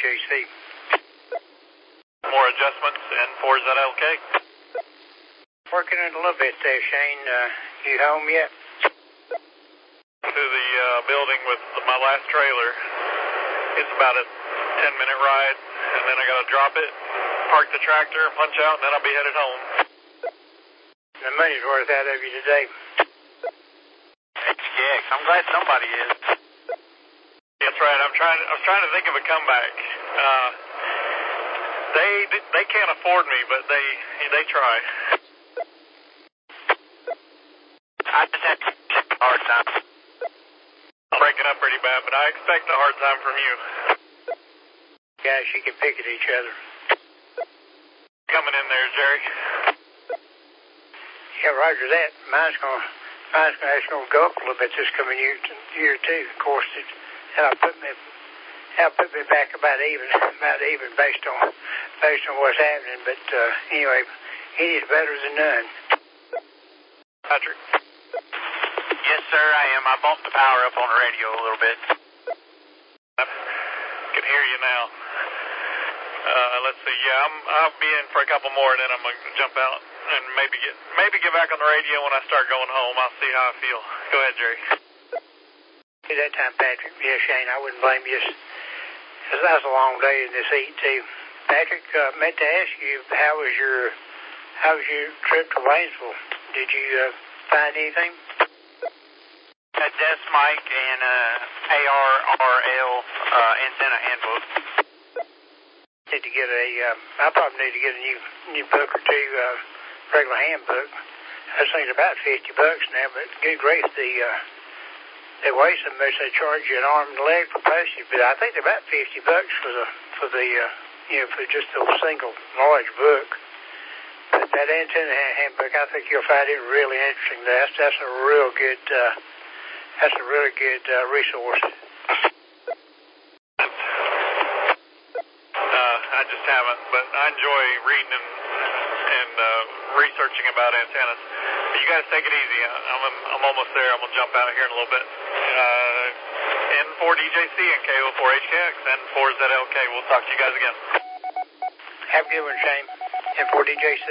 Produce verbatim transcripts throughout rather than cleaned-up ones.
C. More adjustments, N four Z L K. Working it a little bit there, Shane. Uh, you home yet? To the uh, building with my last trailer. It's about a ten minute ride, and then I got to drop it, park the tractor, punch out, and then I'll be headed home. The money's worth out of you today. Yeah, I'm glad somebody is. That's right. I'm trying. I'm trying to think of a comeback. Uh, they they can't afford me, but they they try. I just had a hard time. I'm breaking up pretty bad, but I expect a hard time from you. Guys, you can pick at each other. Coming in there, Jerry. Yeah, roger that. Mine's gonna, mine's gonna, it's gonna go up a little bit this coming year, year too. Of course, it, that'll put me, that'll put me back about even, about even based on, based on what's happening. But uh, anyway, it is better than none. Patrick. Yes, sir, I am. I bumped the power up on the radio a little bit. I can hear you now. Uh, let's see. Yeah, I'm, I'll be in for a couple more, and then I'm gonna jump out and maybe get maybe get back on the radio when I start going home. I'll see how I feel. Go ahead, Jerry. At that time, Patrick. Yeah, Shane, I wouldn't blame you. That was a long day in this heat too. Patrick, uh, meant to ask you, how was your how was your trip to Waynesville? Did you uh, find anything? A desk mic and uh, A R R L uh, antenna handbook. Need to get a. Uh, I probably need to get a new new book or two. Uh, regular handbook. Those things are about fifty bucks now, but good grief, the uh, they weigh so much they charge you an arm and a leg for postage. But I think they're about fifty bucks for the for the uh, you know for just a single large book. But that antenna handbook, I think you'll find it really interesting. That's that's a real good uh, that's a really good uh, resource. Uh, I just haven't, but I enjoy reading and and uh, researching about antennas. But you guys take it easy. I'm I'm almost there. I'm gonna jump out here in a little bit. Uh, N four D J C and K O four H K X, N four Z L K. We'll talk to you guys again. Have a good one, Shane. N four D J C.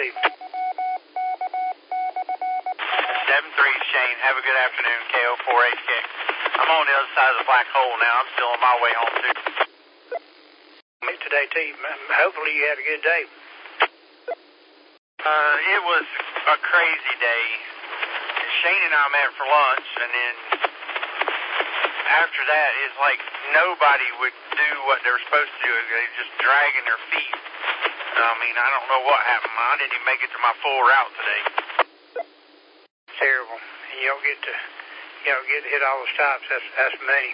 seven three Shane. Have a good afternoon. K O four H K X. I'm on the other side of the black hole now. I'm still on my way home too. Today too. Hopefully you had a good day. Uh, it was a crazy day. Shane and I met for lunch, and then after that, it's like nobody would do what they were supposed to do. They were just dragging their feet. I mean, I don't know what happened. I didn't even make it to my full route today. Terrible. And you don't get to, you don't get to hit all the stops. That's that's many.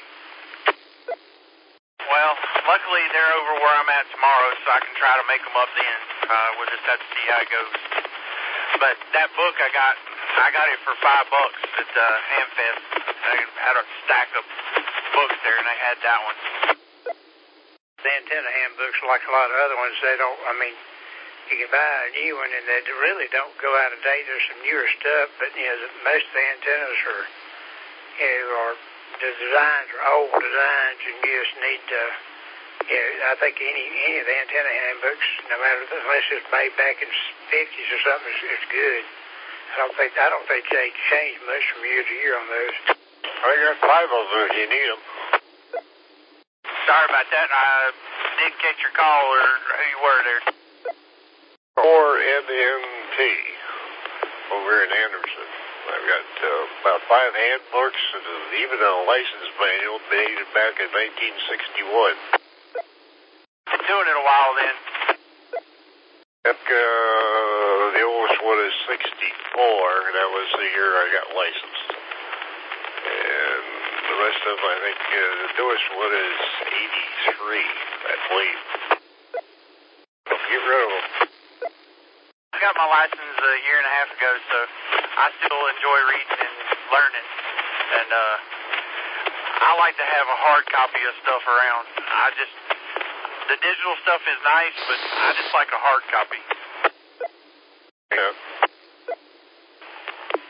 Well, luckily they're over where I'm at tomorrow, so I can try to make them up then. Uh, we'll just have to see how it goes. But that book I got, I got it for five bucks at uh, Hamfest. They had a stack of books there, and they had that one. The antenna handbooks, like a lot of other ones, they don't, I mean, you can buy a new one, and they really don't go out of date. There's some newer stuff, but, you know, most of the antennas are, you know, are, the designs are old designs, and you just need to, you know, I think any any of the antenna handbooks, no matter, unless it's made back in the fifties or something, it's, it's good. I don't think, I don't think they change much from year to year on those. I got five of them if you need them. Sorry about that. I did catch your call, or who you were there. Or M M T over in Anderson. I've got uh, about five handbooks and even a license manual dated back in nineteen sixty-one. Been doing it a while then. That, uh, the oldest one is sixty-four, and that was the year I got licensed. And the rest of them, I think, uh, the newest one is eighty-three, I believe. Get rid of them. I got my license a year and a half ago, so I still enjoy reading and learning. And uh, I like to have a hard copy of stuff around. I just, the digital stuff is nice, but I just like a hard copy. Yeah.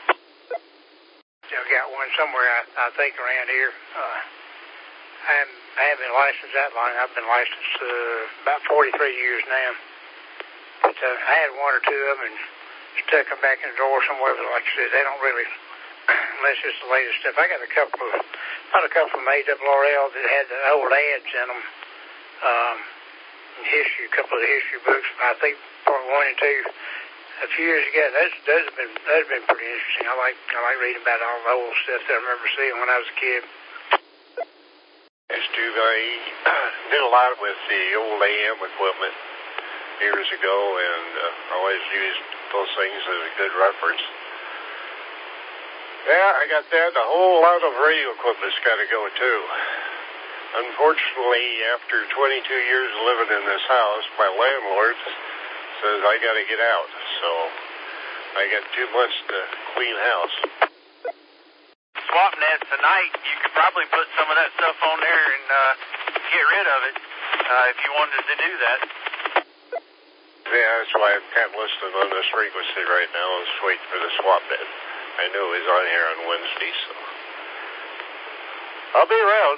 I've got one somewhere, I, I think, around here. Uh, I'm I haven't been licensed that long. I've been licensed uh, about forty-three years now. But uh, I had one or two of them and stuck them back in the drawer somewhere. But like I said, they don't really, unless it's the latest stuff. I got a couple of, not a couple of A R R L that had the old ads in them. Um, history, a couple of the history books. I think part one and two a few years ago. Those, those have been, those have been pretty interesting. I like, I like reading about all the old stuff that I remember seeing when I was a kid. Yes, Stu, I did a lot with the old A M equipment years ago, and uh, always used those things as a good reference. Yeah, I got that. A whole lot of radio equipment's got to go too. Unfortunately, after twenty-two years of living in this house, my landlord says I got to get out. So I got two months to clean house. Swap net tonight, you could probably put some of that stuff on there and uh, get rid of it uh, if you wanted to do that. Yeah, that's why I'm kind of listening on this frequency right now. I was waiting for the swap net. I knew he was on here on Wednesday, so I'll be around.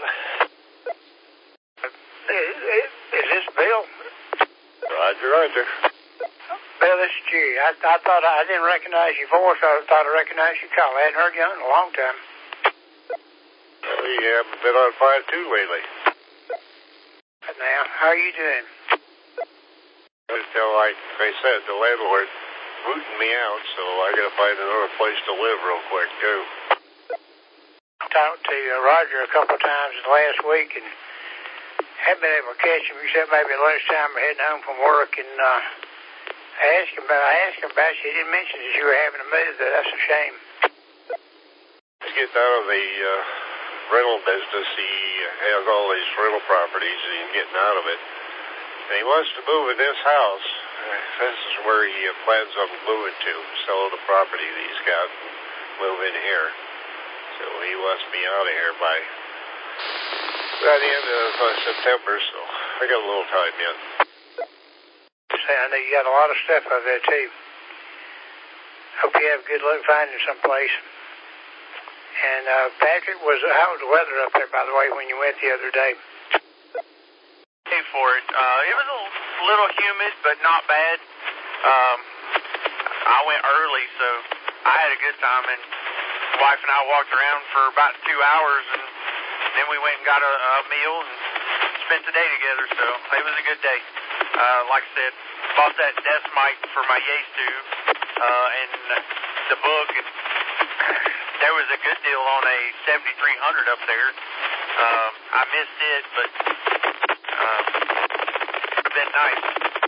Is, is, is this Bill? Roger, Roger. Bill, this is Jerry. I, I thought I, I didn't recognize your voice. I thought I recognized your call. I hadn't heard you in a long time. Well, you haven't been on five two lately. But now, how are you doing? Until, like I said, the landlord rooting me out, so I got to find another place to live real quick, too. I talked to uh, Roger a couple of times last week and haven't been able to catch him except maybe lunchtime or heading home from work. And uh, I asked him about I asked him about you. He didn't mention that you were having a move, though. That's a shame. He's getting out of the uh, rental business. He has all these rental properties, and he's getting out of it. And he wants to move in this house. This is where he uh, plans on moving to, sell the property that he's got and move in here. So he wants me out of here by, by the end of uh, September, so I got a little time yet. I know you got a lot of stuff out there, too. Hope you have good luck finding someplace. And uh, Patrick, was how was the weather up there, by the way, when you went the other day? Pay for it. Uh, it was a little humid, but not bad. Um, I went early, so I had a good time, and my wife and I walked around for about two hours, and then we went and got a, a meal and spent the day together, so it was a good day. Uh, like I said, bought that desk mic for my Yates tube, uh, and the book, and there was a good deal on a seventy-three hundred up there. Um, I missed it, but uh, it would have been nice.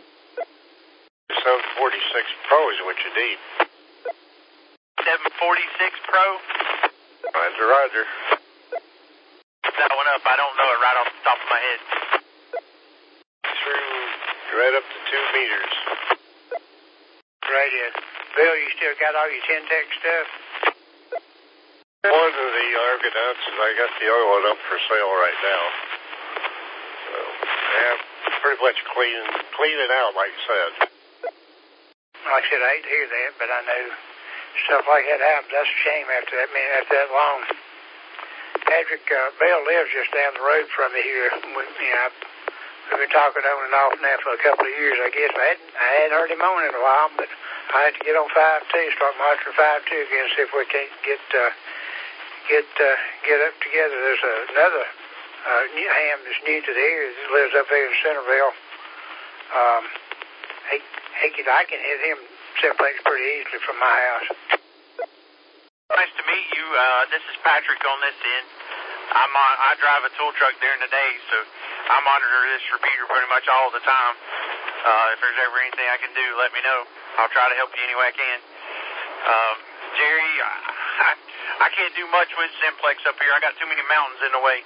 seven forty-six Pro is what you need. seven forty-six Pro? Roger, Roger. That one up, I don't know it right off the top of my head. Through right up to two meters. Right in. Bill, you still got all your Ten-Tec stuff? One of the Argonauts, and I got the other one up for sale right now. So, yeah, pretty much cleaning, cleaning out, like I said. Like I said, I hate to hear that, but I know stuff like that happens. That's a shame after that, man, after that long. Patrick, uh, Bill lives just down the road from me here. We, you know, we've been talking on and off now for a couple of years, I guess. I hadn't, I hadn't heard him on in a while, but I had to get on five two, start monitoring five two again, see if we can't get uh, get uh, get up together. There's another uh, new ham that's new to the area that lives up there in Centerville. Um, he, he can, I can hit him someplace pretty easily from my house. Nice to meet you. Uh, this is Patrick on this end. I'm on, I drive a tool truck during the day, so I monitor this repeater pretty much all the time. Uh, if there's ever anything I can do, let me know. I'll try to help you any way I can. Um, Jerry, I, I can't do much with Simplex up here. I got too many mountains in the way.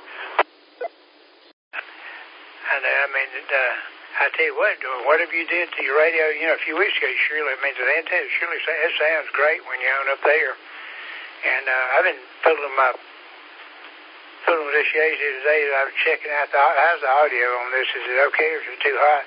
I know. I mean, uh, I tell you what, whatever you did to your radio, you know, a few weeks ago, surely, I mean, the antenna surely it sounds great when you're on up there. And uh, I've been pulling my pulling this Yaesu today. I was checking out the how's the audio on this. Is it okay or is it too hot?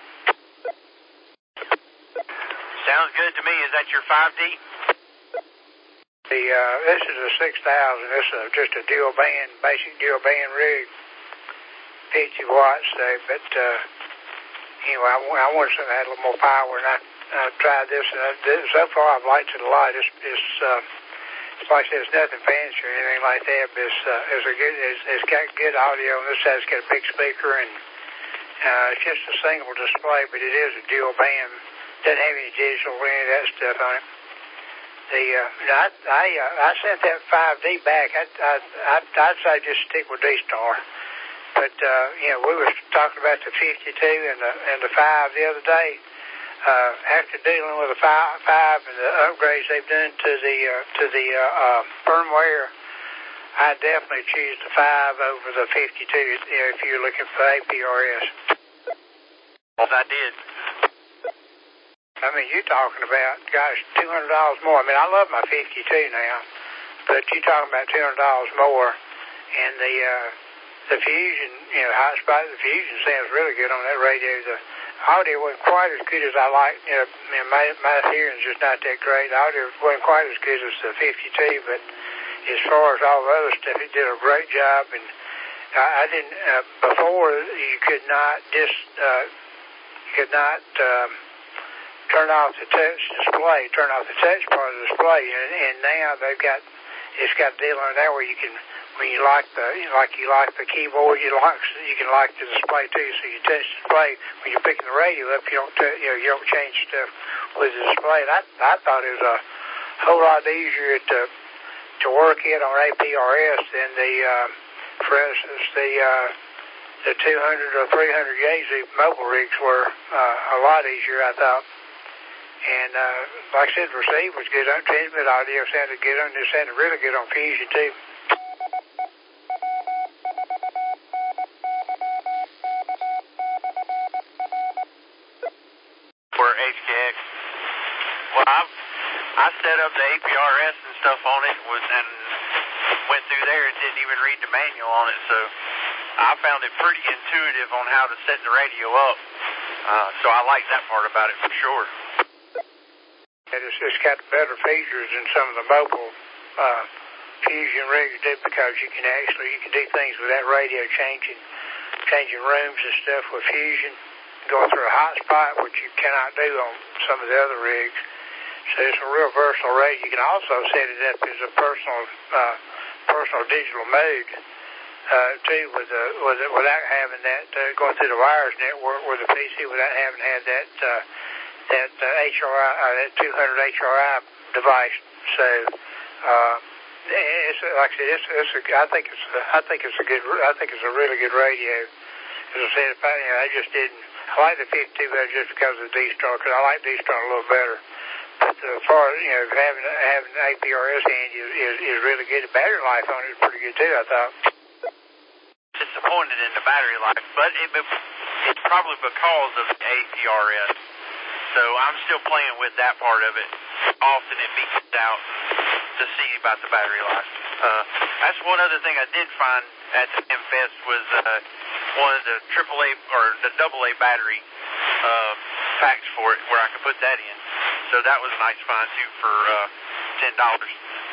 Sounds good to me. Is that your five D? The uh, this is a six thousand. This is a, just a dual band, basic dual band rig. fifty watts. So, but uh, anyway, I, I wanted something that had a little more power, and I, I tried this, and I did, so far I've liked it a lot. It's, it's, uh, it's like I said, it's nothing fancy or anything like that, but it's, uh, it's, a good, it's, it's got good audio on this side. It's got a big speaker, and uh, it's just a single display, but it is a dual band. Doesn't have any digital or any of that stuff on it. The uh, I I, uh, I sent that five D back. I I I'd, I'd say just stick with D-Star. But uh, you know, we were talking about the fifty-two and the and the five the other day. Uh, after dealing with the five, five and the upgrades they've done to the uh, to the uh, uh, firmware, I definitely choose the five over the fifty-two. You know, if you're looking for A P R S. Well, I did. I mean, you're talking about, gosh, two hundred dollars more. I mean, I love my fifty-two now, but you're talking about two hundred dollars more. And the uh, the Fusion, you know, high spot, the Fusion sounds really good on that radio. The audio wasn't quite as good as I like. You know, I mean, my, my hearing's just not that great. The audio wasn't quite as good as the fifty-two, but as far as all the other stuff, it did a great job. And I, I didn't, uh, before, you could not just, uh, could not, um, turn off the touch display, turn off the touch part of the display, and, and now they've got, it's got a deal on there where you can, when you like the, like you like the keyboard, you like, you can like the display too, so you touch the display, when you're picking the radio up, you don't, t- you know, you don't change stuff with the display. And I, I thought it was a whole lot easier to, to work it on A P R S than the, uh, for instance, the, uh, the two hundred or three hundred Yaesu mobile rigs were, uh, a lot easier, I thought. And, uh, like I said, the receive was good on transmit audio, sounded good on this, sounded really good on Fusion, too. For H K X. Well, I I set up the A P R S and stuff on it, was and went through there and didn't even read the manual on it, so I found it pretty intuitive on how to set the radio up. Uh, so I like that part about it for sure. It's, it's got better features than some of the mobile uh, Fusion rigs do, because you can actually you can do things with that radio, changing changing rooms and stuff with Fusion, going through a hotspot, which you cannot do on some of the other rigs. So it's a real versatile radio. You can also set it up as a personal uh, personal digital mode uh, too, with the, with the, without having that uh, going through the wires network with the P C, without having had that. Uh, that uh, H R I, uh, that two hundred H R I device. So, uh, it's like I said, it's, it's a, I think it's, a, I think it's a good, I think it's a really good radio. As I said, if I, you know, I just didn't, I like the fifty-two better just because of the D-Star, because I like D-Star a little better. But uh, as far as, you know, having having A P R S handy is, is, is really good. The battery life on it is pretty good too, I thought. Disappointed in the battery life, but it, it's probably because of the A P R S. So I'm still playing with that part of it. Often it beats out to see about the battery life. Uh, that's one other thing I did find at the M-Fest was uh, one of the triple A or the double A battery uh, packs for it, where I could put that in. So that was a nice find too for uh, ten dollars.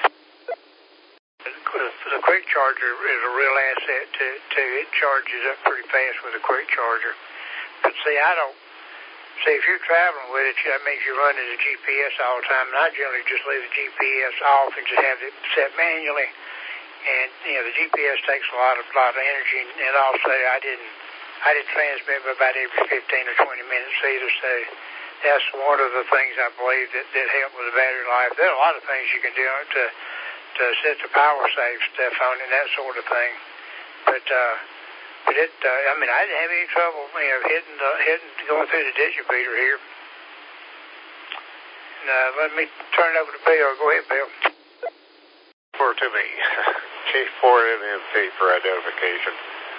The quick charger is a real asset to, to it charges up pretty fast with a quick charger. But see, I don't. See, if you're traveling with it, that means you're running the G P S all the time, and I generally just leave the G P S off and just have it set manually. And, you know, the G P S takes a lot of lot of energy, and also I didn't I didn't transmit about every fifteen or twenty minutes either, so that's one of the things I believe that, that help with the battery life. There are a lot of things you can do to to set the power save stuff on it and that sort of thing. But, uh, But it, uh, I mean, I didn't have any trouble, you know, hitting, the, hitting, going through the digibeater here. And, uh, let me turn it over to Bill. Go ahead, Bill. Over to me. K four N M T for identification.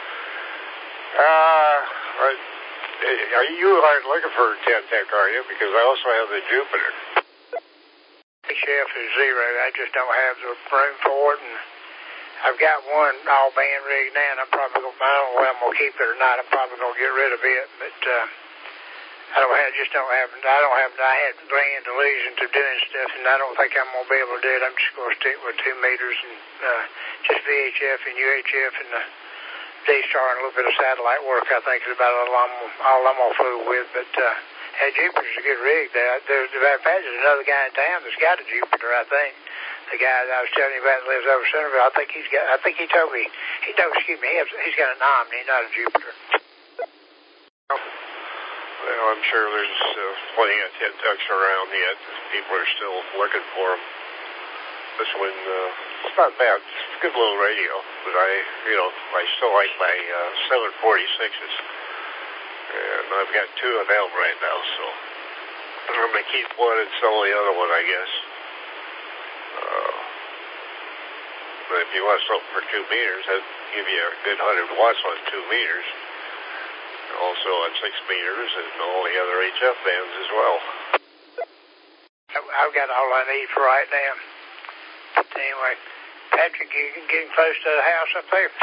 Uh, are you aren't looking for a ten tech, are you? Because I also have the Jupiter. H F is zero. I just don't have the room for it, and I've got one all-band rig now, and I'm probably going to, I don't know whether I'm going to keep it or not. I'm probably going to get rid of it, but uh, I don't have, just don't have, I don't have, I had grand illusions of doing stuff, and I don't think I'm going to be able to do it. I'm just going to stick with two meters and uh, just V H F and U H F and the D-Star and a little bit of satellite work, I think, is about all I'm, all I'm gonna fool with. But uh, hey, Jupiter's a good rig. There, there's, there's another guy in town that's got a Jupiter, I think. The guy that I was telling you about that lives over Centerville, I think he's got. I think he told me. He told, excuse me, he's got an Omni, not a Jupiter. Well, I'm sure there's uh, plenty of Ted Ducks around yet. People are still looking for them. This one, uh, it's not bad. It's a good little radio, but I, you know, I still like my uh, seven forty-sixes. And I've got two of them right now, so I'm going to keep one and sell the other one, I guess. Uh, but if you want something for two meters, I'd give you a good one hundred watts on two meters. Also on six meters and all the other H F bands as well. I've got all I need for right now. But anyway, Patrick, you getting close to the house up there?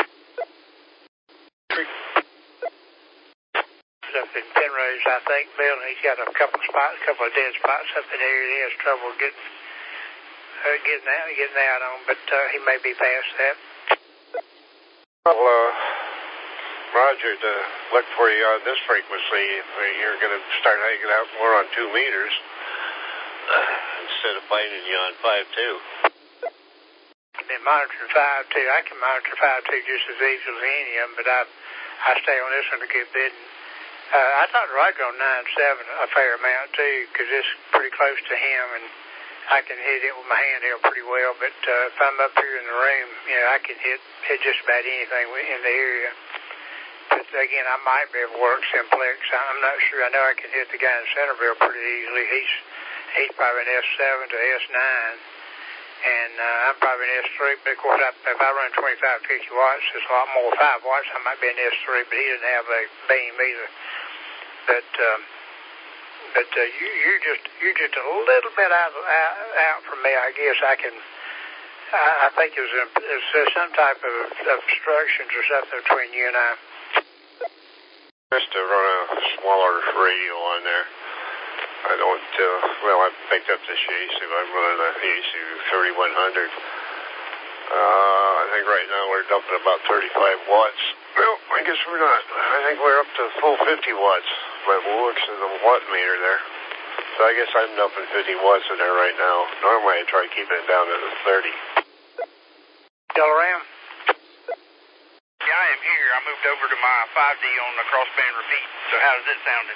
Up in Penrose, I think, Bill, and he's got a couple of spots, a couple of dead spots up in there. He has trouble getting uh, getting out, getting out on, but uh, he may be past that. Well, uh, Roger, to look for you on this frequency, if you're going to start hanging out more on two meters uh, instead of finding you on five two. I've been monitoring five two. I can monitor five two just as easily as any of them, but I I stay on this one to get bid. Uh, I thought Roger on nine seven a fair amount too, because it's pretty close to him, and I can hit it with my handheld pretty well. But uh, if I'm up here in the room, you know, I can hit hit just about anything in the area. But again, I might be able to work Simplex. I'm not sure. I know I can hit the guy in Centerville pretty easily. He's he's probably an S seven to S nine, and uh, I'm probably an S three. But of course, I, if I run twenty-five, fifty watts, it's a lot more. five watts, I might be an S three, but he doesn't have a beam either. But um, but uh, you you're just you're just a little bit out out, out from me. I guess I can. I, I think there's, a, there's some type of obstructions or something between you and I. Just to run a smaller radio on there. I don't, uh, well, I picked up this Yaesu. I'm running a Yaesu thirty-one hundred. Uh, I think right now we're dumping about thirty-five watts. Well, I guess we're not. I think we're up to full fifty watts. But we'll look at the watt meter there. So I guess I'm dumping fifty watts in there right now. Normally I try keeping it down to the thirty. Still around? Yeah, I am here. I moved over to my five D on the crossband repeat. So how does it sound?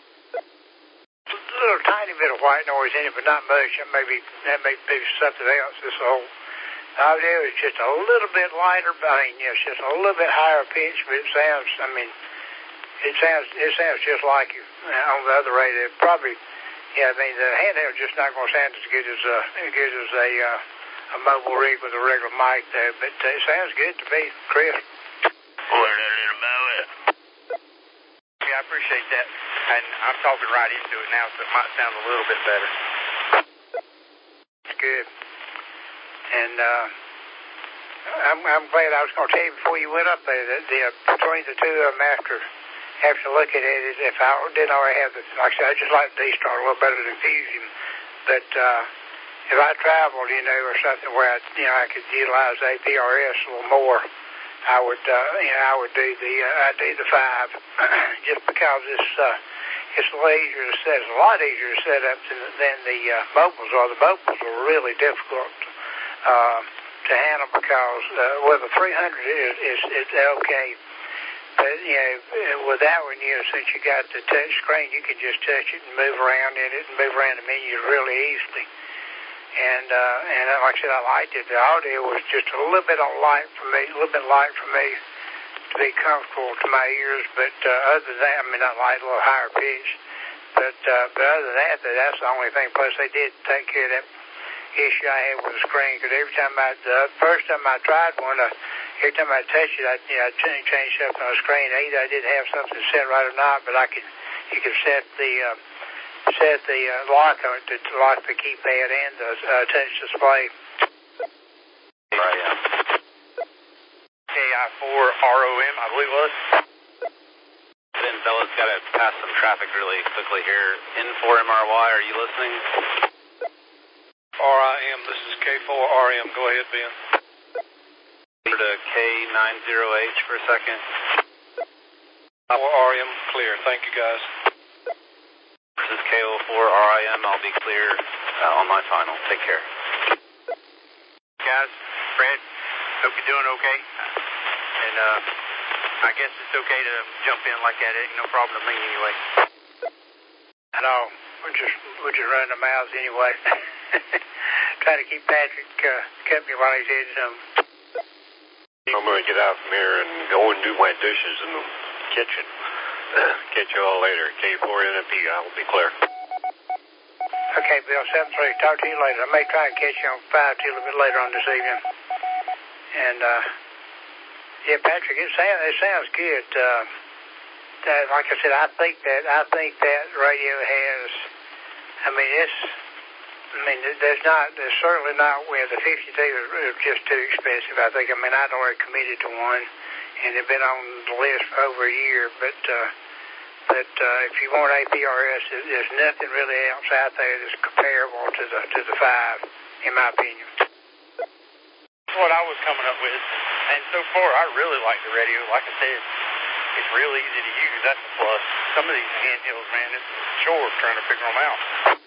A little tiny bit of white noise in it, but not much. That may be, that may be something else. This whole audio is just a little bit lighter. I mean, yeah, it's just a little bit higher pitch, but it sounds, I mean, it sounds, it sounds just like you on the other radio. Probably, yeah, I mean, the handheld's just not going to sound as good as, uh, as good as a, uh, a mobile rig with a regular mic there, but uh, it sounds good to me, Chris. Learn a little about it. Yeah, I appreciate that. And I'm talking right into it now, so it might sound a little bit better. Good. And uh, I'm, I'm glad I was going to tell you before you went up there that the, uh, between the two of them, after after looking at it, if I didn't already have the, like I said, I just like the D-Star a little better than Fusion. But uh, if I traveled, you know, or something where I, you know, I could utilize A P R S a little more, I would, uh, you know, I would do the, uh, I'd do the five, just because it's, uh, it's a little easier to set. It's a lot easier to set up than, than the uh, mobiles are. The mobiles are really difficult uh, to handle because, uh, well, the three hundred is, is, is okay. But, you know, with that one, you know, since you got the touch screen, you can just touch it and move around in it and move around the menus really easily. And, uh, and like I said, I liked it. The audio was just a little bit on light for me, a little bit light for me to be comfortable to my ears. But, uh, other than that, I mean, not light, a little higher pitch. But, uh, but other than that, that's the only thing. Plus, they did take care of that issue I had with the screen. Because every time I, the first time I tried one, uh, every time I touched it, I, you know, I'd change, change something on the screen. Either I didn't have something set right or not, but I could, you could set the, uh, set the uh, lock on it to, to lock the keypad and the uh, touch display. Right, yeah. K I four R O M, I believe it was. Then fellas, got to pass some traffic really quickly here. N four M R Y, are you listening? R I M, this is K four R M. Go ahead, Ben. To K ninety H for a second. R I M, clear. Thank you, guys. This is K zero four R I M. I'll be clear uh, on my final. Take care. Guys, Fred, hope you're doing okay. And uh, I guess it's okay to jump in like that. It ain't no problem to me anyway. I know. We're just, we're just running the mouths anyway. Trying to keep Patrick uh, company while he's heading home. I'm going to get out from here and go and do my dishes in the kitchen. Catch you all later. K four N P, I'll be clear. Okay, Bill, seven three. Talk to you later. I may try and catch you on five T a little bit later on this evening. And, uh, yeah, Patrick, it sounds, it sounds good. Uh, that, like I said, I think that, I think that radio has, I mean, it's, I mean, there's not, there's certainly not, where the fifty-two is, is just too expensive, I think. I mean, I'd already committed to one, and it's been on the list for over a year, but, uh, but, uh, if you want A P R S, there's nothing really else out there that's comparable to the, to the five, in my opinion. That's what I was coming up with, and so far, I really like the radio. Like I said, it's real easy to use, that's a plus. Some of these handhelds, man, it's a chore trying to figure them out.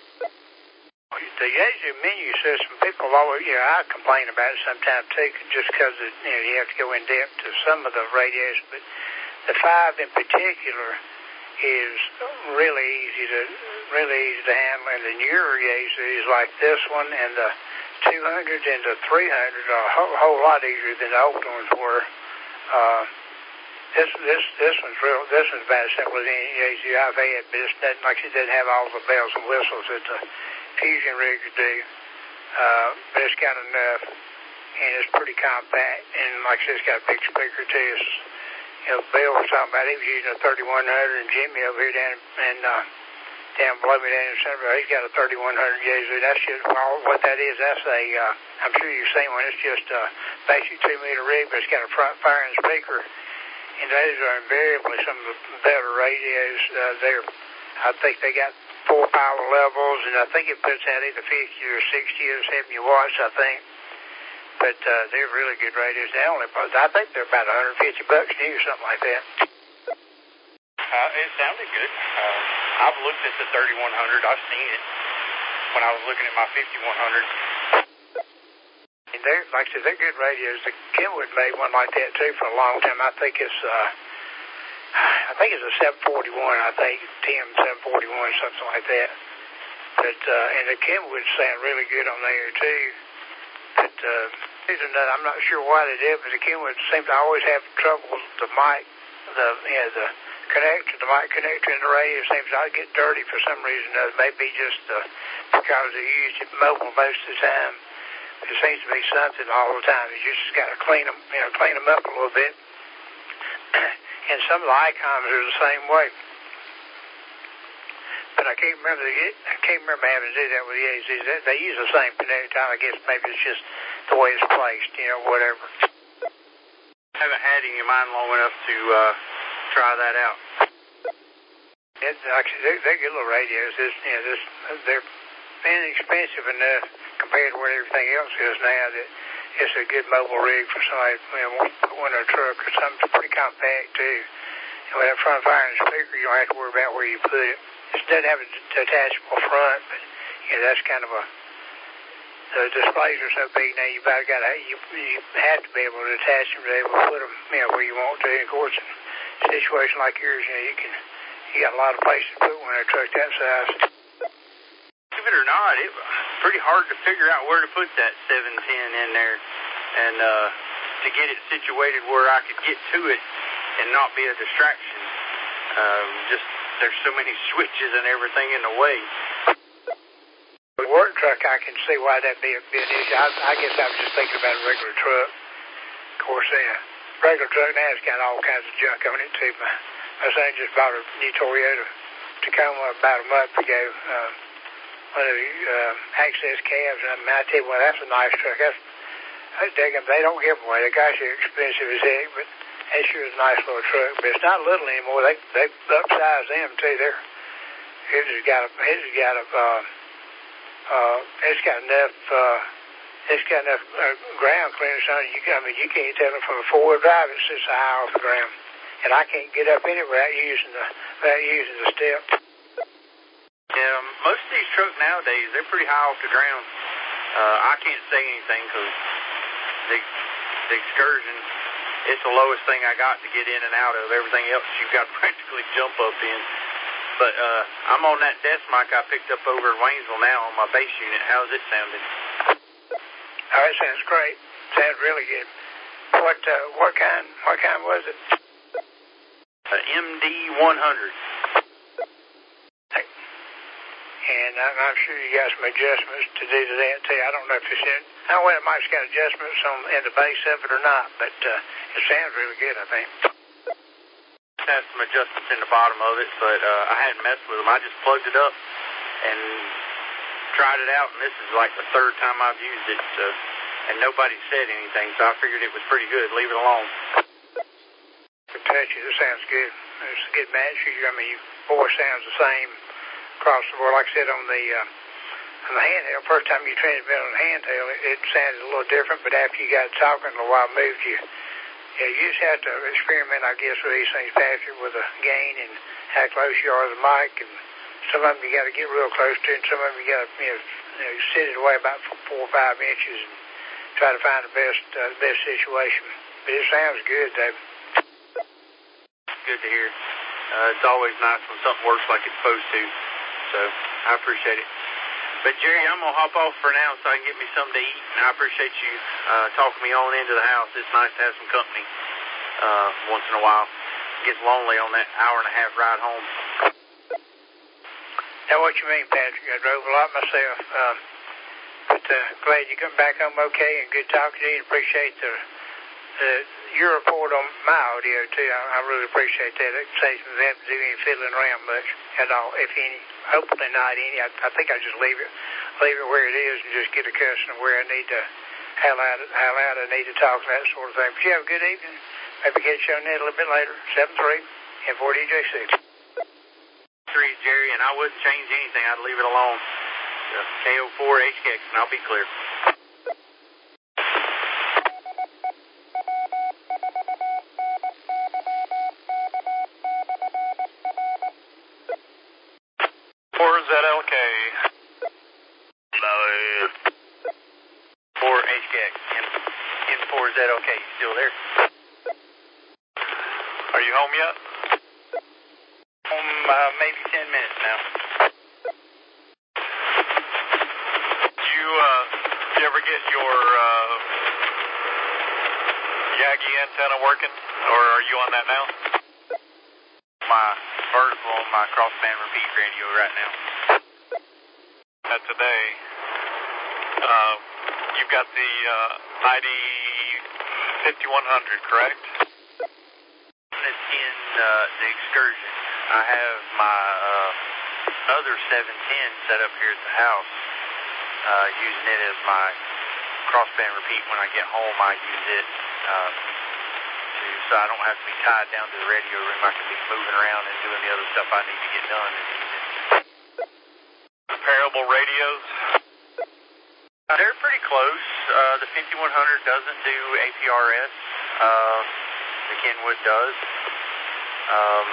The Yaesu menu system, people always, you know, I complain about it sometimes too, just because, you know, you have to go in depth to some of the radios, but the five in particular is really easy to, really easy to handle, and the newer Yaesus like this one and the two hundred and the three hundred are a whole, whole lot easier than the old ones were. Uh, this, this, this one's real, this one's about as simple as any Yaesu I've had, but it's not, like it doesn't have all the bells and whistles that the fusion rigs do, uh, but it's got enough, and it's pretty compact, and like I said, it's got a big speaker too. It's, you know, Bill was talking about, he was using a thirty-one hundred, and Jimmy over here down, and, uh, down below me down in Centerville, he's got a thirty-one hundred Yaesu. That's just, well, what that is, that's a, uh, I'm sure you've seen one, it's just a basic two meter rig, but it's got a front firing speaker, and those are invariably some of the better radios, uh, there. I think they got four power levels, and I think it puts out either fifty or sixty or seventy watts, I think. But uh, they're really good radios. They only, I think they're about one hundred fifty bucks new, something like that. Uh, it sounded good. Uh, I've looked at the thirty-one hundred. I've seen it when I was looking at my fifty-one hundred. And they're, like I said, they're good radios. The Kenwood made one like that too for a long time. I think it's, uh, I think it's a seven forty-one, I think, T M seven forty-one, something like that. But, uh, and the Kenwoods sound really good on there, too. But, uh, I'm not sure why they did, but the Kenwoods seem to always have trouble with the mic, the, you know, the connector, the mic connector in the radio seems to get dirty for some reason. It may be just, uh, because they use it mobile most of the time. It seems to be something all the time. You just got to clean them, you know, clean them up a little bit. And some of the icons are the same way. But I can't remember the, I can't remember having to do that with the A Zs. They, they use the same connector. I guess maybe it's just the way it's placed, you know, whatever. I haven't had in your mind long enough to uh, try that out. It, actually, they're, they're good little radios. This, you know, this, they're inexpensive enough compared to what everything else is now that it's a good mobile rig for somebody, you know, wants to put one in a truck or something. It's pretty compact too. And with that front firing speaker, you don't have to worry about where you put it. It doesn't have a detachable front, but you know, that's kind of a, the displays are so big now, you about got to, you, you have to be able to attach them to be able to put them, you know, where you want to. And of course, in a situation like yours, you know, you can, you got a lot of places to put one in a truck that size. Believe it or not, it was pretty hard to figure out where to put that seven ten in there, and uh, to get it situated where I could get to it and not be a distraction. Um, just there's so many switches and everything in the way. The work truck, I can see why that'd be a big issue. I, I guess I was just thinking about a regular truck. Of course, yeah, regular truck now has got all kinds of junk on it too. My, my son just bought a new Toyota Tacoma about a month ago. Uh, one of the uh, access cabs, and I, mean, I tell you what, that's a nice truck. That's, I dig them. They don't give them away. The guys are expensive as heck, but that sure is a nice little truck. But it's not little anymore. They they upsize them too. They're it's got a it's got a uh, uh, it's got enough uh, it's got enough uh, ground clearance on it. You can, I mean, you can't tell it from a four-wheel drive. It's just high off the ground, and I can't get up anywhere without using the without using the step. Yeah, most of these trucks nowadays, they're pretty high off the ground. Uh, I can't say anything because the, the Excursion, it's the lowest thing I got to get in and out of. Everything else you've got to practically jump up in. But uh, I'm on that desk mic I picked up over in Waynesville now on my bass unit. How's it sounding? Oh, it sounds great. Sounds really good. What uh, what kind what kind was it? Uh, M D one hundred. And I'm, I'm sure you got some adjustments to do to that too. I don't know if it's in. I don't know whether Mike's got adjustments on in the base of it or not, but uh, it sounds really good, I think. It has some adjustments in the bottom of it, but uh, I hadn't messed with them. I just plugged it up and tried it out, and this is like the third time I've used it, so, and nobody said anything, so I figured it was pretty good. Leave it alone. Good touch it. It sounds good. It's a good match. I mean, your voice sounds the same across the board. Like I said, on the uh, on the handheld, first time you transmit on the handheld, it, it sounded a little different, but after you got talking a while, moved you. Yeah, you just have to experiment, I guess, with these things, Patrick, with the gain and how close you are to the mic. And some of them you got to get real close to, and some of them you got to, you know, you know, sit it away about four or five inches and try to find the best, uh, the best situation. But it sounds good, David. Good to hear. Uh, it's always nice when something works like it's supposed to. So I appreciate it. But Jerry, I'm gonna hop off for now so I can get me something to eat. And I appreciate you uh, talking me on into the house. It's nice to have some company uh, once in a while. It gets lonely on that hour and a half ride home. Now, what you mean, Patrick? I drove a lot myself. Um, but uh, glad you come back home okay, and good talking to you. Appreciate the uh, your report on my audio too. I, I really appreciate that. It saves me having to do any fiddling around much at all, if any. Hopefully not any. I, I think I just leave it, leave it where it is, and just get accustomed to where I need to, how loud, how loud I need to talk and that sort of thing. But you have a good evening. Maybe catch you on that a little bit later. Seven three and four D J six. Three, Jerry, and I wouldn't change anything. I'd leave it alone. K O four H K X, and I'll be clear. four Z L K. four H K X, M four Z L K, you still there? Are you home yet? Um, uh, maybe ten minutes now. You, uh, you ever get your, uh, Yagi antenna working? Or are you on that now? My vertical on my crossband repeat radio right now. That's today. Uh, you've got the, uh, I D fifty-one hundred, correct? It's in, uh, the Excursion. I have my, uh, other seven ten set up here at the house, uh, using it as my crossband repeat. When I get home, I use it, uh, to, so I don't have to be tied down to the radio room. I can be moving around and doing the other stuff I need to get done. Comparable radios? Uh, they're pretty close. Uh, the fifty-one hundred doesn't do A P R S. Uh, the Kenwood does. Um,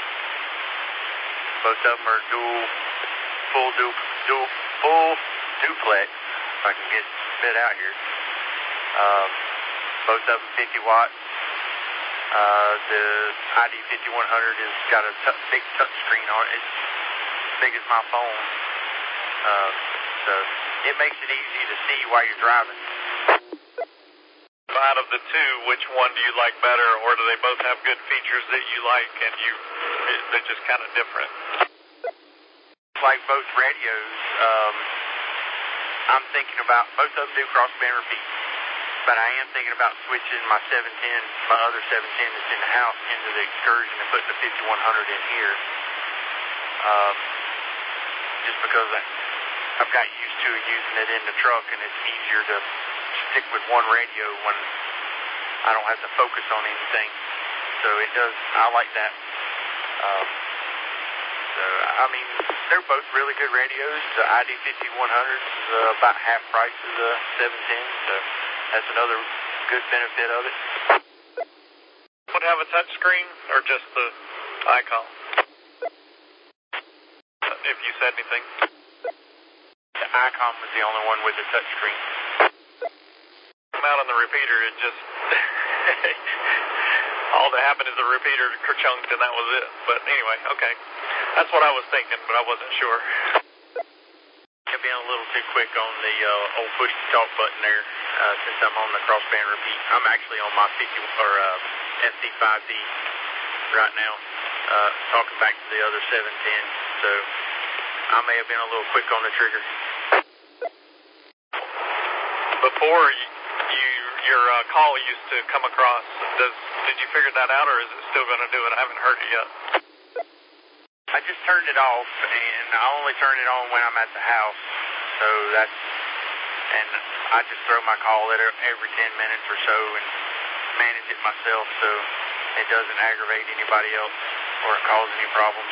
both of them are dual, full du, dual, full duplex. If I can get fit out here. Um, both of them fifty watts. Uh, the I D fifty-one hundred has got a t- big touch screen on it. It's as big as my phone. Uh, so it makes it easy to see while you're driving. Out of the two, which one do you like better, or do they both have good features that you like and you they're just kind of different? Like both radios, um, I'm thinking about, both of them do crossband repeat, but I am thinking about switching my seven ten, my other seven ten that's in the house, into the Excursion and putting the fifty-one hundred in here. Um, just because I, I've got used to using it in the truck, and it's easier to stick with one radio when I don't have to focus on anything. So it does, I like that. Um, So, I mean, they're both really good radios. The I D fifty-one hundred is uh, about half price of the seven ten, so that's another good benefit of it. Would have a touch screen or just the icon? If you said anything. The icon was the only one with the touch screen. I'm out on the repeater, it just all that happened is the repeater kerchunked and that was it. But anyway, okay. That's what I was thinking, but I wasn't sure. I've been a little too quick on the uh, old push to talk button there uh, since I'm on the crossband repeat. I'm actually on my fifty or uh, S C five D right now, uh, talking back to the other seven ten. So I may have been a little quick on the trigger. Before you, you your uh, call used to come across, does did you figure that out, or is it still going to do it? I haven't heard it yet. I just turned it off, and I only turn it on when I'm at the house. So that's, and I just throw my call at every ten minutes or so and manage it myself so it doesn't aggravate anybody else or cause any problems.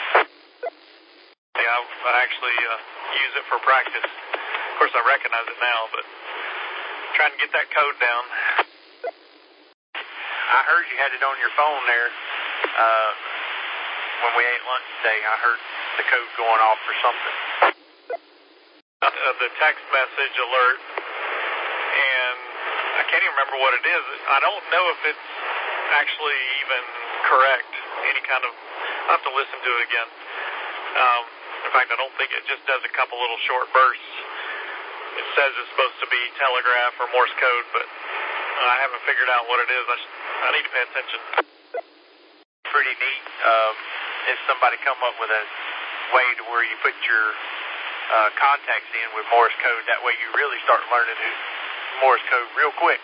Yeah, I actually uh, use it for practice. Of course, I recognize it now, but trying to get that code down. I heard you had it on your phone there. Uh, when we ate lunch today, I heard the code going off for something. Uh, the text message alert, and I can't even remember what it is. I don't know if it's actually even correct. Any kind of, I'll have to listen to it again. Um, in fact, I don't think it just does a couple little short bursts. It says it's supposed to be telegraph or Morse code, but I haven't figured out what it is. I, sh- I need to pay attention. Pretty neat. Um, if somebody come up with a way to where you put your uh, contacts in with Morse code, that way you really start learning Morse code real quick.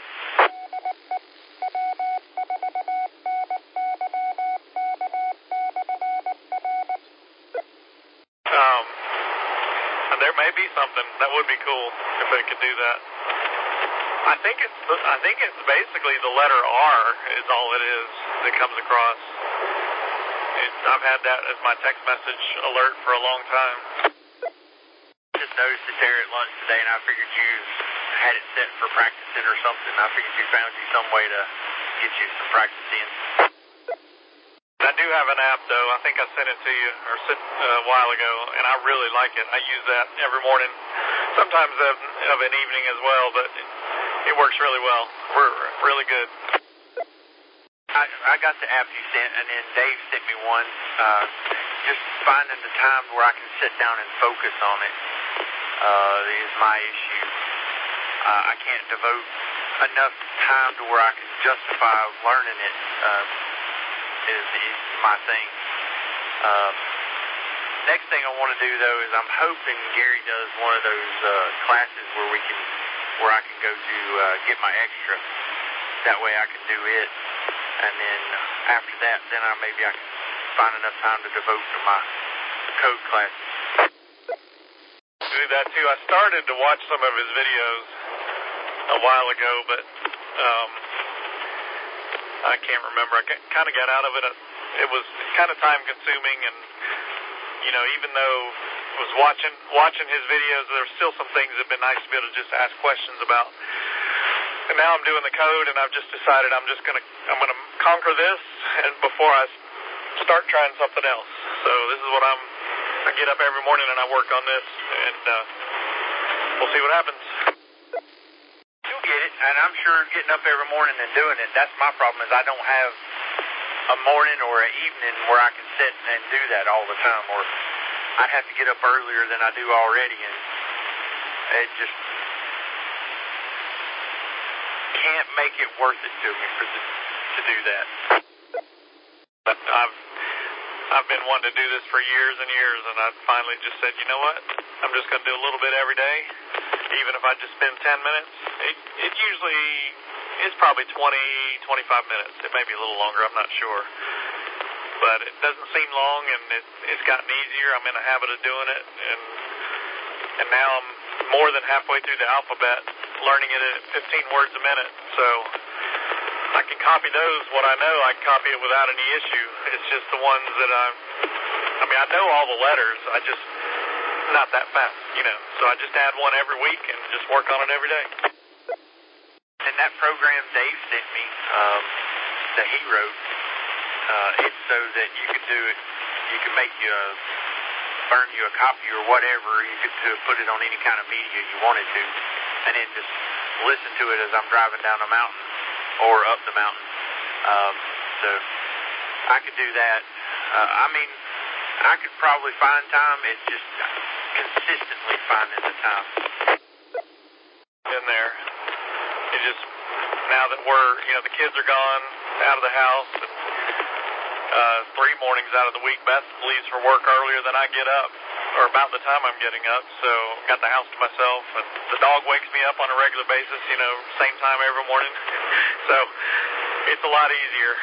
Um, and there may be something that would be cool if it could do that. I think it's I think it's basically the letter R is all it is that comes across. It, I've had that as my text message alert for a long time. Just noticed it there at lunch today, and I figured you had it set for practicing or something. I figured you found you some way to get you some practice in. I do have an app, though. I think I sent it to you or sent uh, a while ago, and I really like it. I use that every morning, sometimes of, of an evening as well, but it, it works really well. We're really good. I, I got the app you sent, and then Dave sent me one. Uh, just finding the time where I can sit down and focus on it uh, is my issue. Uh, I can't devote enough time to where I can justify learning it. Uh, is, is my thing. Uh, next thing I want to do, though, is I'm hoping Gary does one of those uh, classes where we can, where I can go to uh, get my extra. That way I can do it. And then after that, then I maybe I can find enough time to devote to my code classes. Do that too. I started to watch some of his videos a while ago, but um, I can't remember. I kind of got out of it. It was kind of time consuming, and you know, even though I was watching watching his videos, there were still some things that have been nice to be able to just ask questions about. And now I'm doing the code, and I've just decided I'm just gonna I'm gonna conquer this, and before I start trying something else. So this is what I'm. I get up every morning and I work on this, and uh, we'll see what happens. You'll get it, and I'm sure getting up every morning and doing it. That's my problem, is I don't have a morning or an evening where I can sit and do that all the time, or I'd have to get up earlier than I do already, and it just can't make it worth it to me for the, to do that. But I've I've been wanting to do this for years and years, and I finally just said, you know what? I'm just going to do a little bit every day, even if I just spend ten minutes. It it usually is probably twenty, twenty-five minutes. It may be a little longer. I'm not sure. But it doesn't seem long, and it, it's gotten easier. I'm in a habit of doing it, and and now I'm more than halfway through the alphabet, learning it at fifteen words a minute. So I can copy those. What I know, I can copy it without any issue. It's just the ones that I'm I mean, I know all the letters. I just, not that fast, you know. So I just add one every week and just work on it every day. And that program Dave sent me, um, that he wrote, uh, it's so that you could do it, you could make you a, burn you a copy or whatever, you could do, put it on any kind of media you wanted to, and then just listen to it as I'm driving down the mountain or up the mountain. Um, so I could do that. Uh, I mean, I could probably find time. It's just consistently finding the time. In there. It just, now that we're, you know, the kids are gone out of the house, and uh, three mornings out of the week, Beth leaves for work earlier than I get up, or about the time I'm getting up, so got the house to myself, and the dog wakes me up on a regular basis, you know, same time every morning, so it's a lot easier.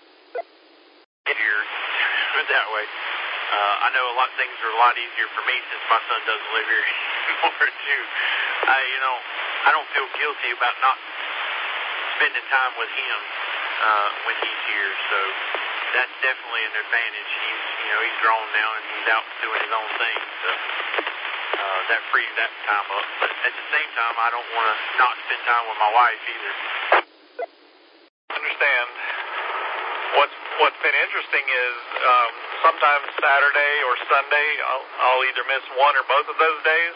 Easier, that way. Uh, I know a lot of things are a lot easier for me since my son doesn't live here anymore, too. I, you know, I don't feel guilty about not spending time with him uh, when he's here, so that's definitely an advantage. He's, you know, he's grown now and he's out doing his own thing, so uh, that frees that time up. But at the same time, I don't want to not spend time with my wife either. Understand. What's What's been interesting is um, sometimes Saturday or Sunday I'll, I'll either miss one or both of those days,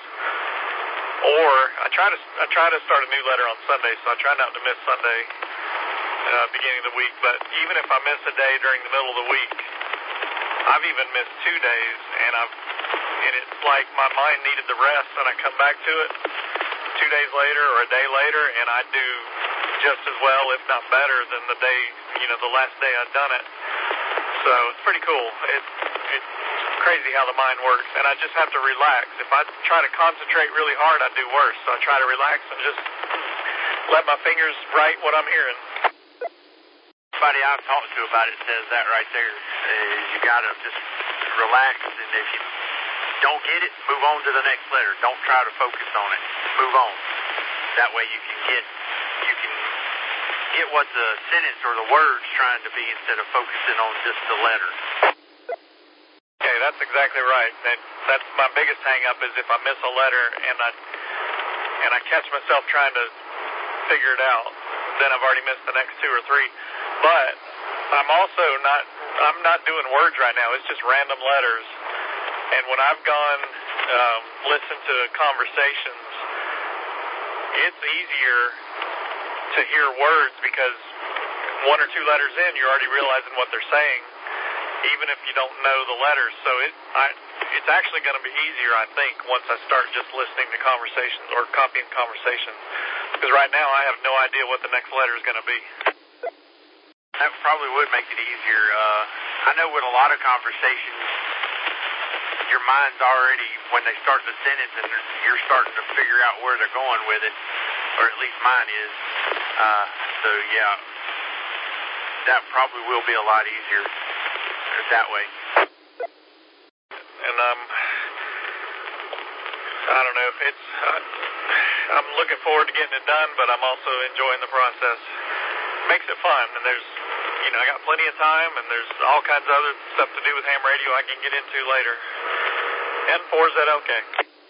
or I try to I try to start a new letter on Sunday, so I try not to miss Sunday uh, beginning of the week. But even if I miss a day during the middle of the week, I've even missed two days, and I've and it's like my mind needed the rest, and I come back to it two days later or a day later, and I do just as well, if not better, than the day, you know, the last day I'd done it. So it's pretty cool. It, it's crazy how the mind works, and I just have to relax. If I try to concentrate really hard, I do worse. So I try to relax and just let my fingers write what I'm hearing. Everybody I've talked to about it says that right there. Uh, you got to just relax, and if you don't get it, move on to the next letter. Don't try to focus on it. Move on. That way you can get you can get what the sentence or the word's trying to be instead of focusing on just the letter. Okay, that's exactly right. That, that's my biggest hang-up is if I miss a letter and I and I catch myself trying to figure it out, then I've already missed the next two or three. But I'm also not I'm not doing words right now. It's just random letters. And when I've gone um, listened to conversations, it's easier to hear words because one or two letters in, you're already realizing what they're saying, even if you don't know the letters. So it, I, it's actually going to be easier, I think, once I start just listening to conversations or copying conversations. Because right now I have no idea what the next letter is going to be. That probably would make it easier. Uh, I know with a lot of conversations, your mind's already, when they start the sentence and you're starting to figure out where they're going with it, or at least mine is. Uh, so, yeah, that probably will be a lot easier that way. And um, I don't know if it's, uh, I'm looking forward to getting it done, but I'm also enjoying the process. It makes it fun, and there's, you know, I got plenty of time, and there's all kinds of other stuff to do with ham radio I can get into later. N four Z L K.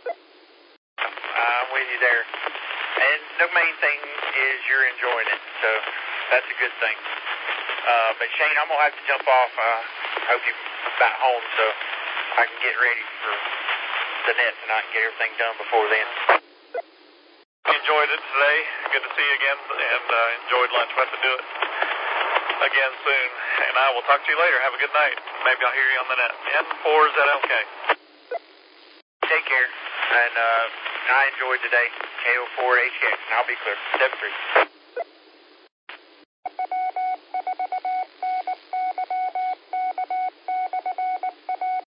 I'm with you there. And the main thing is you're enjoying it, so that's a good thing. Uh, but Shane, I'm going to have to jump off. I uh, hope you're back home so I can get ready for the net tonight and get everything done before then. Enjoyed it today. Good to see you again, and uh, enjoyed lunch. We'll have to do it again soon. And I will talk to you later. Have a good night. Maybe I'll hear you on the net. N four Z L K. Take care. And uh, I enjoyed today. K O four H X. And I'll be clear. seven three.